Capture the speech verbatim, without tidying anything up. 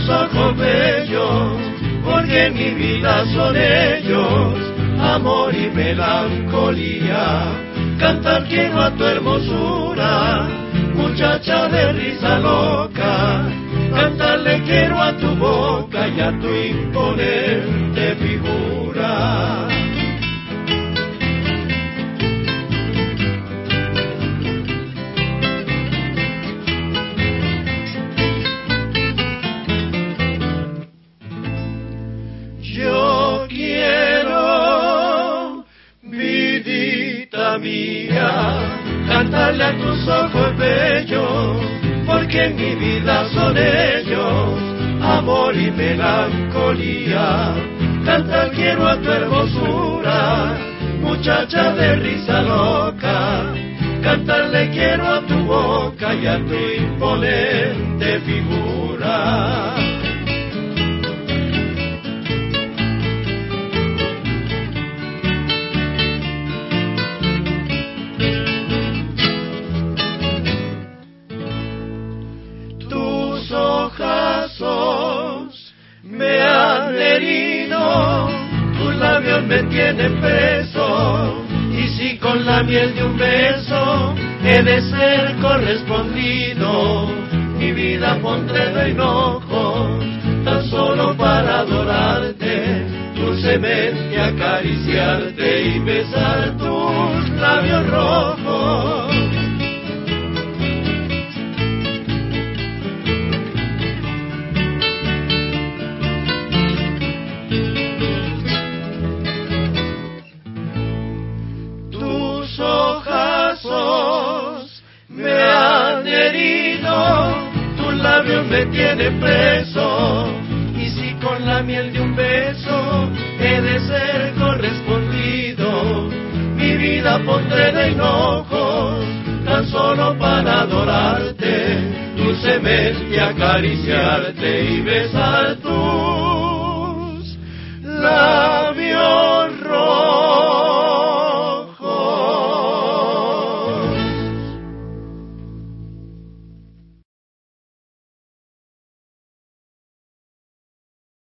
tus ojos bellos, porque mi vida son ellos, amor y melancolía. Cantar quiero a tu hermosura, muchacha de risa loca. Cantarle quiero a tu boca y a tu imponente figura. Yo quiero, vidita mía, cantarle a tus ojos bellos, porque en mi vida son ellos, amor y melancolía. Cantar quiero a tu hermosura, muchacha de risa loca. Cantarle quiero a tu boca y a tu imponente figura. Me han herido, tus labios me tienen preso, y si con la miel de un beso he de ser correspondido, mi vida pondré de enojo, tan solo para adorarte, dulcemente acariciarte y besar tus labios rojos. Me han herido, tus labios me tienen preso, y si con la miel de un beso he de ser correspondido, mi vida pondré de enojos, tan solo para adorarte, dulcemente acariciarte y besar tu